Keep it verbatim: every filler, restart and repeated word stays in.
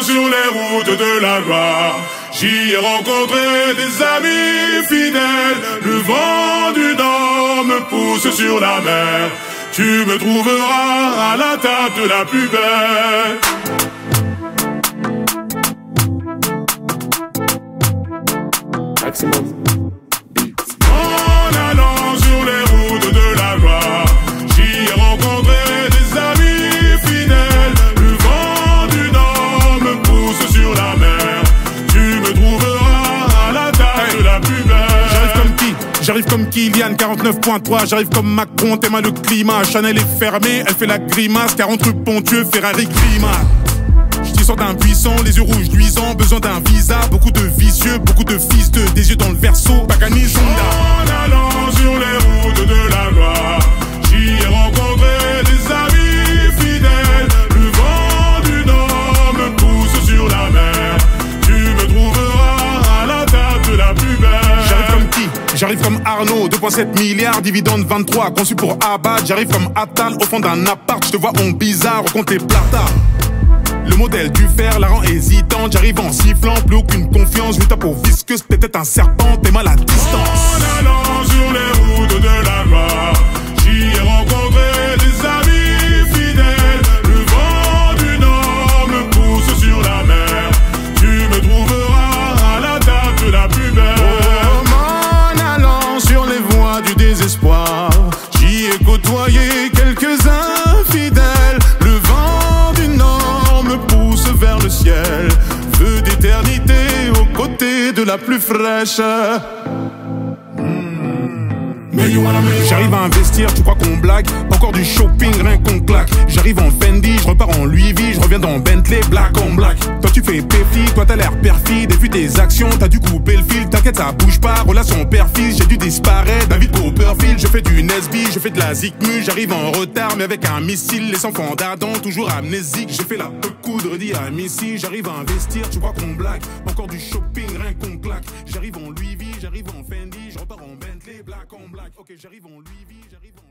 allant sur les routes de la gloire, j'y ai rencontré des amis fidèles. Le vent du nord me pousse sur la mer. Tu me trouveras à la table la plus belle. Maximum. En allant sur les routes de la gloire, j'y ai rencontré des amis fidèles. Le vent du nord me pousse sur la mer. Tu me trouveras à la table hey. la plus belle. J'arrive comme qui? J'arrive comme Kylian, quarante-neuf point trois. J'arrive comme Macron, t'aimes le climat. Chanel est fermée, elle fait la grimace. quarante rue Pontieux, Ferrari climat. J't'y sors d'un buisson, les yeux rouges luisants. Besoin d'un visa, beaucoup de vicieux, beaucoup de fils de des yeux dans le verso. Pagani, Zonda. En allant sur les routes de la gloire, j'y ai rencontré des amis fidèles. Le vent du nord me pousse sur la mer. Tu me trouveras à la table la plus belle. J'arrive comme qui? J'arrive comme Arnaud, deux virgule sept milliards, dividende vingt-trois, conçu pour abattre. J'arrive comme Attal, au fond d'un appart. J'te vois en bizarre, on compte les plata. Le modèle du fer la rend hésitante. J'arrive en sifflant, plus aucune confiance. Je tape au visqueuse, t'étais un serpent, t'es mal à distance. En allant sur les routes de la gloire, j'y ai rencontré des amis fidèles. Le vent du nord me pousse sur la mer. Tu me trouveras à la table la plus belle. Oh, en allant sur les voies du désespoir, j'y ai côtoyé quelques infidèles. Le vent du nord me pousse vers le ciel, feu d'éternité aux côtés de la plus fraîche. J'arrive à investir, tu crois qu'on blague? Encore du shopping, rien qu'on claque. J'arrive en Fendi, je repars en Louis V, je reviens dans Bentley, black on black. Toi tu fais péfi, toi t'as l'air perfide. Et puis tes actions, t'as dû couper le fil. T'inquiète, ça bouge pas, relation père-fils. J'ai dû disparaître, David Copperfield. Je fais du Nesby, je fais de la zikmu. J'arrive en retard, mais avec un missile. Les enfants d'Adam, toujours amnésique. J'ai fait la peu coudre, dit à Missy. J'arrive à investir, tu crois qu'on blague? Encore du shopping, rien qu'on claque. J'arrive en Louis V, j'arrive en Fendi, je repars en Bentley, black on black. Ok, j'arrive en Louis V, j'arrive en